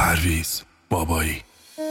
پرویز بابایی.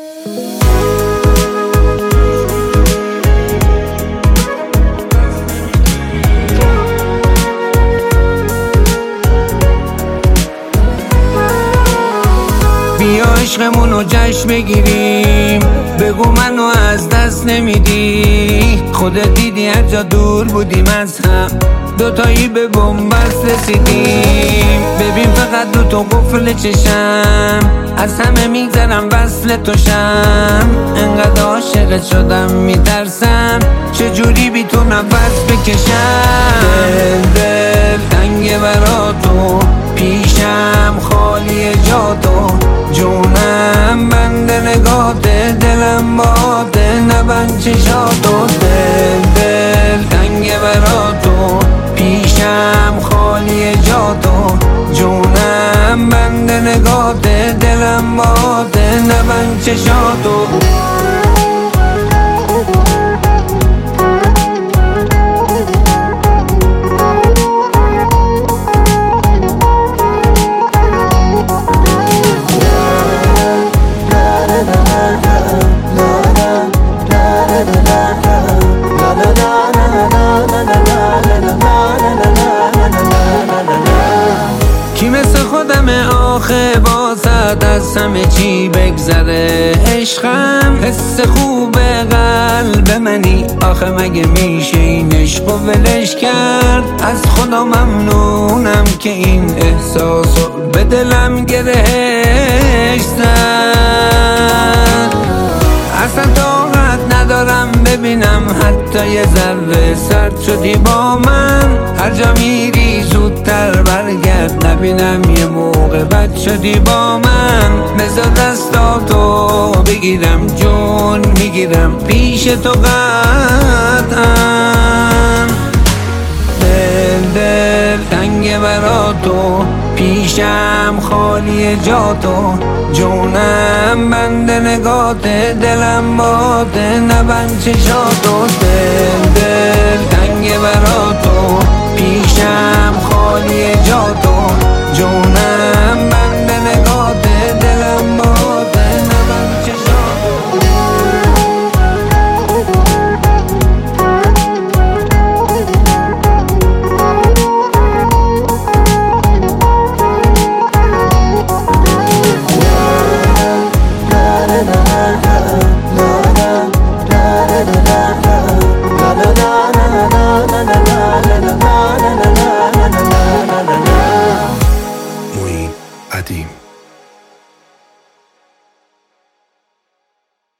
بیا عشقمونو جشن بگیریم، بگو منو از دست نمیدی. خودت دیدی هر جا دور بودیم از هم، دوتایی به بنبست رسیدیم. ببین فقط دوتا قفل چشم، از همه میگذرم وصل توشم. انقدر عاشقت شدم میترسم چجوری بی تو نفس بکشم. دل تنگه برا تو، پیشم خالی جا تو. جونم بنده نگاته، دلم باته نبند چشاتو. دل تنگه برا تو، پیشم خالی جا تو. جونم بنده نگاته، دلم باته نبند چشاتو. کی مثل خودمه آخه واسط از همه چی بگذره عشقم. حس خوب قلب منی آخه مگه میشه این عشق و ولش کرد. از خدا ممنونم که این احساسو به دلم گرهش زد. اصلا طاقت ندارم ببینم حتی یه ذره سرد شدی با من. هر جا میری زودتر برگرد نبینم یه موقع بد شدی با من. بذار دستاتو بگیرم جون میگیرم پیش تو قطعا. دل تنگه برا تو، پیشم خالی جا تو. جونم بنده نگاته، دلم باته نبند چشاتو. دل تنگه برا تو، پیشم خالی جا تو. جونم بنده